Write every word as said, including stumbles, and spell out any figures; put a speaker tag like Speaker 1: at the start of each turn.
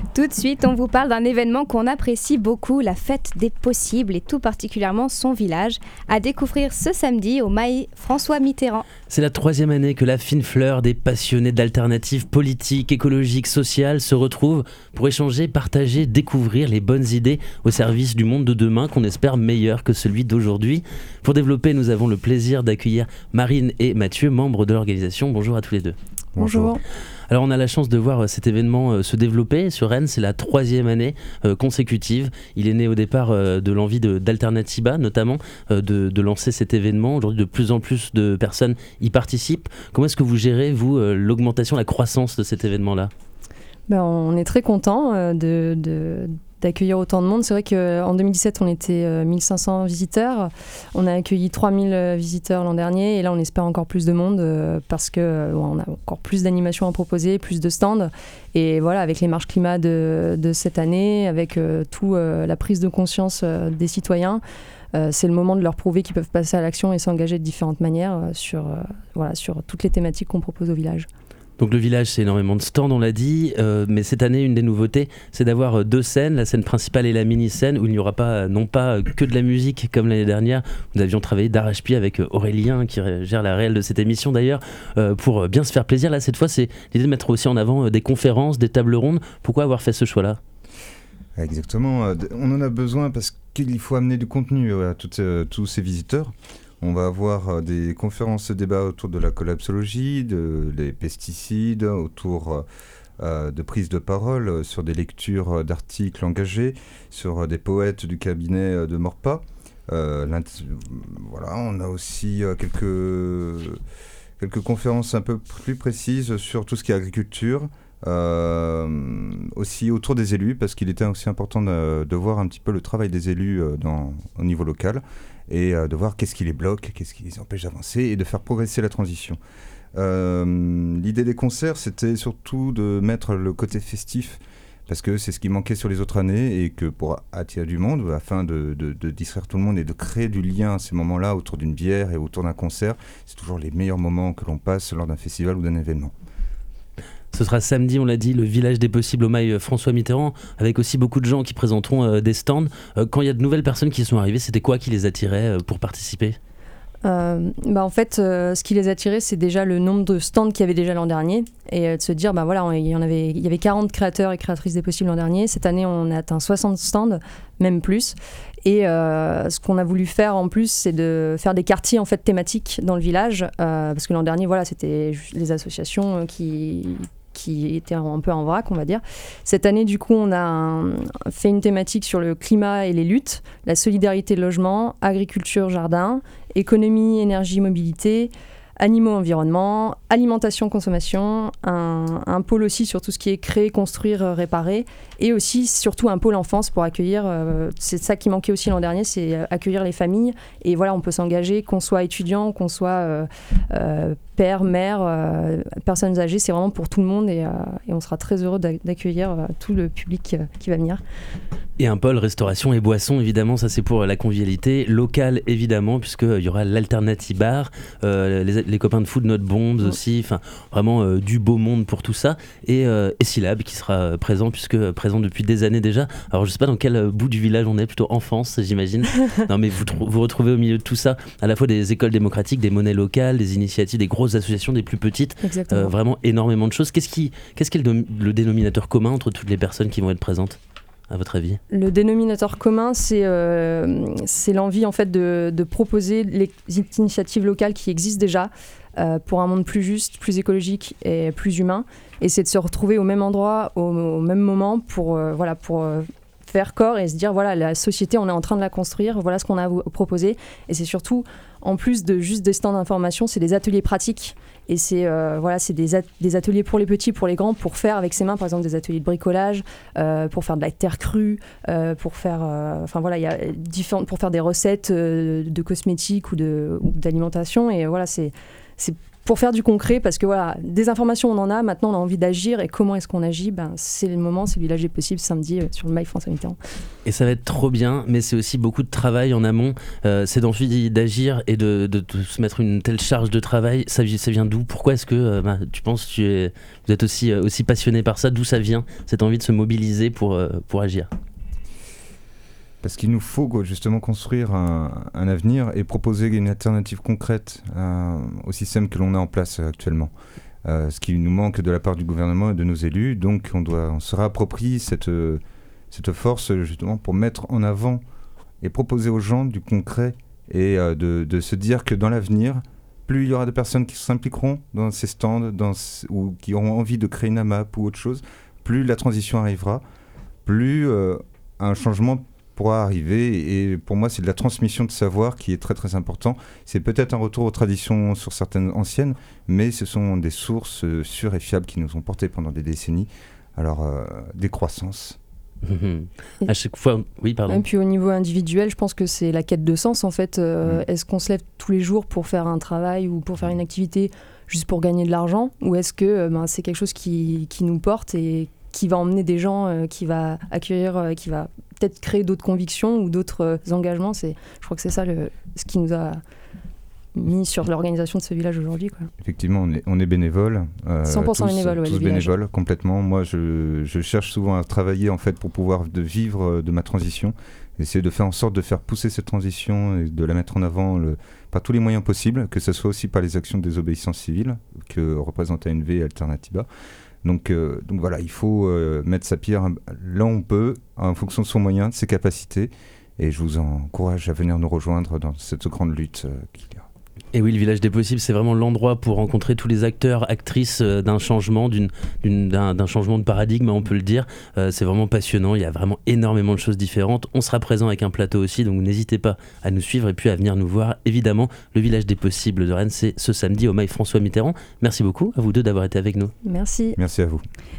Speaker 1: Tout de suite, on vous parle d'un événement qu'on apprécie beaucoup, la fête des possibles et tout particulièrement son village, à découvrir ce samedi au Maï François Mitterrand.
Speaker 2: C'est la troisième année que la fine fleur des passionnés d'alternatives politiques, écologiques, sociales se retrouvent pour échanger, partager, découvrir les bonnes idées au service du monde de demain qu'on espère meilleur que celui d'aujourd'hui. Pour développer, nous avons le plaisir d'accueillir Marine et Mathieu, membres de l'organisation. Bonjour à tous les deux.
Speaker 1: Bonjour.
Speaker 2: Alors on a la chance de voir cet événement euh, se développer sur Rennes, c'est la troisième année euh, consécutive. Il est né au départ euh, de l'envie de, d'Alternatiba notamment euh, de, de lancer cet événement. Aujourd'hui de plus en plus de personnes y participent. Comment est-ce que vous gérez vous euh, l'augmentation, la croissance de cet événement-là ?
Speaker 3: Ben, on est très content euh, de, de, d'accueillir autant de monde. C'est vrai qu'en deux mille dix-sept, on était euh, mille cinq cents visiteurs. On a accueilli trois mille visiteurs l'an dernier et là, on espère encore plus de monde euh, parce qu'on euh, on a encore plus d'animations à proposer, plus de stands. Et voilà, avec les marches climat de, de cette année, avec euh, tout euh, la prise de conscience euh, des citoyens, euh, c'est le moment de leur prouver qu'ils peuvent passer à l'action et s'engager de différentes manières euh, sur, euh, voilà, sur toutes les thématiques qu'on propose au village.
Speaker 2: Donc le village, c'est énormément de stands, on l'a dit, euh, mais cette année, une des nouveautés, c'est d'avoir deux scènes, la scène principale et la mini-scène, où il n'y aura pas, non pas que de la musique comme l'année dernière. Nous avions travaillé d'arrache-pied avec Aurélien, qui gère la réelle de cette émission d'ailleurs, euh, pour bien se faire plaisir. Là, cette fois, c'est l'idée de mettre aussi en avant des conférences, des tables rondes. Pourquoi avoir fait ce choix-là ?
Speaker 4: Exactement, on en a besoin parce qu'il faut amener du contenu à toutes, euh, tous ces visiteurs. On va avoir des conférences de débat autour de la collapsologie, de, des pesticides, autour euh, de prises de parole, sur des lectures d'articles engagés, sur des poètes du cabinet de Maurepas. Euh, voilà, on a aussi euh, quelques, quelques conférences un peu plus précises sur tout ce qui est agriculture. Euh, aussi autour des élus, parce qu'il était aussi important de, de voir un petit peu le travail des élus dans, au niveau local et euh, de voir qu'est-ce qui les bloque, qu'est-ce qui les empêche d'avancer et de faire progresser la transition. Euh, l'idée des concerts, c'était surtout de mettre le côté festif, parce que c'est ce qui manquait sur les autres années et que pour attirer du monde, afin de, de, de distraire tout le monde et de créer du lien à ces moments-là autour d'une bière et autour d'un concert, c'est toujours les meilleurs moments que l'on passe lors d'un festival ou d'un événement.
Speaker 2: Ce sera samedi, on l'a dit, le village des possibles au Maï François Mitterrand, avec aussi beaucoup de gens qui présenteront euh, des stands. Euh, quand il y a de nouvelles personnes qui sont arrivées, c'était quoi qui les attirait euh, pour participer ?
Speaker 3: Euh, bah en fait, euh, ce qui les attirait, c'est déjà le nombre de stands qu'il y avait déjà l'an dernier et euh, de se dire, bah voilà, il y en avait, il y avait quarante créateurs et créatrices des possibles l'an dernier. Cette année, on a atteint soixante stands, même plus. Et euh, ce qu'on a voulu faire en plus, c'est de faire des quartiers en fait thématiques dans le village, euh, parce que l'an dernier, voilà, c'était les associations qui qui était un peu en vrac, on va dire. Cette année, du coup, on a un, fait une thématique sur le climat et les luttes, la solidarité, le logement, agriculture, jardin, économie, énergie, mobilité, animaux, environnement, alimentation, consommation, un, un pôle aussi sur tout ce qui est créer, construire, réparer, et aussi surtout un pôle enfance pour accueillir, euh, c'est ça qui manquait aussi l'an dernier, c'est accueillir les familles, et voilà, on peut s'engager, qu'on soit étudiant, qu'on soit euh, euh, père, mère, euh, personnes âgées, c'est vraiment pour tout le monde, et, euh, et on sera très heureux d'accueillir euh, tout le public euh, qui va venir.
Speaker 2: Et un pôle restauration et boissons, évidemment, ça c'est pour la convivialité locale, évidemment, puisqu'il y aura l'Alternative Bar, euh, les, les copains de foot, Notre Bombs mmh. aussi, enfin vraiment euh, du beau monde pour tout ça, et, euh, et Syllab qui sera présent, puisque présent depuis des années déjà. Alors je sais pas dans quel bout du village on est, plutôt enfance j'imagine. Non mais vous, vous retrouvez au milieu de tout ça, à la fois des écoles démocratiques, des monnaies locales, des initiatives, des grosses associations, des plus petites, euh, vraiment énormément de choses. Qu'est-ce qui, qu'est-ce qui est le, le dénominateur commun entre toutes les personnes qui vont être présentes, à votre avis ?
Speaker 3: Le dénominateur commun, c'est, euh, c'est l'envie en fait, de, de proposer les initiatives locales qui existent déjà euh, pour un monde plus juste, plus écologique et plus humain. Et c'est de se retrouver au même endroit, au, au même moment pour, euh, voilà, pour euh, faire corps et se dire voilà, la société, on est en train de la construire, voilà ce qu'on a à vous proposer. Et c'est surtout, en plus de juste des stands d'information, c'est des ateliers pratiques. Et c'est, euh, voilà, c'est des, at- des ateliers pour les petits, pour les grands, pour faire avec ses mains, par exemple, des ateliers de bricolage, euh, pour faire de la terre crue, euh, pour faire, euh, enfin voilà, il y a différentes, pour faire des recettes euh, de cosmétiques ou, de, ou d'alimentation. Et voilà, c'est, c'est pour faire du concret, parce que voilà, des informations on en a, maintenant on a envie d'agir, et comment est-ce qu'on agit, ben, c'est le moment, c'est le village des possibles, samedi euh, sur le Mail François Mitterrand.
Speaker 2: Et ça va être trop bien, mais c'est aussi beaucoup de travail en amont, euh, c'est d'envie d'agir et de, de, de se mettre une telle charge de travail, ça, ça vient d'où? Pourquoi est-ce que euh, bah, tu penses, tu es, vous êtes aussi, euh, aussi passionné par ça? D'où ça vient, cette envie de se mobiliser pour, euh, pour agir?
Speaker 4: Parce qu'il nous faut justement construire un, un avenir et proposer une alternative concrète euh, au système que l'on a en place actuellement. Euh, ce qui nous manque de la part du gouvernement et de nos élus. Donc on, doit, on se réapproprie cette, cette force justement pour mettre en avant et proposer aux gens du concret et euh, de, de se dire que dans l'avenir, plus il y aura de personnes qui s'impliqueront dans ces stands dans, ou qui auront envie de créer une AMAP ou autre chose, plus la transition arrivera, plus euh, un changement pourra arriver. Et pour moi, c'est de la transmission de savoir qui est très très important. C'est peut-être un retour aux traditions sur certaines anciennes, mais ce sont des sources sûres et fiables qui nous ont portés pendant des décennies. Alors, euh, décroissance.
Speaker 2: À chaque fois, oui, pardon.
Speaker 3: Et puis au niveau individuel, je pense que c'est la quête de sens en fait. Euh, mmh. Est-ce qu'on se lève tous les jours pour faire un travail ou pour faire une activité juste pour gagner de l'argent, ou est-ce que euh, ben, c'est quelque chose qui, qui nous porte et qui va emmener des gens, euh, qui va accueillir, euh, qui va peut-être créer d'autres convictions ou d'autres euh, engagements. C'est, je crois que c'est ça le, ce qui nous a mis sur l'organisation de ce village aujourd'hui, quoi.
Speaker 4: Effectivement, on est, on est bénévole. Euh,
Speaker 3: cent pour cent
Speaker 4: tous,
Speaker 3: bénévole, ouais,
Speaker 4: tous bénévoles, complètement. Moi, je, je cherche souvent à travailler en fait pour pouvoir de vivre de ma transition, essayer de faire en sorte de faire pousser cette transition et de la mettre en avant le, par tous les moyens possibles, que ce soit aussi par les actions de désobéissance civile que représente A N V et Alternatiba. Donc, euh, donc voilà, il faut euh, mettre sa pierre là où on peut, en fonction de son moyen, de ses capacités. Et je vous encourage à venir nous rejoindre dans cette grande lutte euh, qu'il y a.
Speaker 2: Et oui, le village des possibles, c'est vraiment l'endroit pour rencontrer tous les acteurs, actrices euh, d'un changement, d'une, d'une, d'un, d'un changement de paradigme, on peut le dire. Euh, c'est vraiment passionnant, il y a vraiment énormément de choses différentes. On sera présent avec un plateau aussi, donc n'hésitez pas à nous suivre et puis à venir nous voir. Évidemment, le village des possibles de Rennes, c'est ce samedi au Mail François Mitterrand. Merci beaucoup à vous deux d'avoir été avec nous.
Speaker 3: Merci.
Speaker 4: Merci à vous.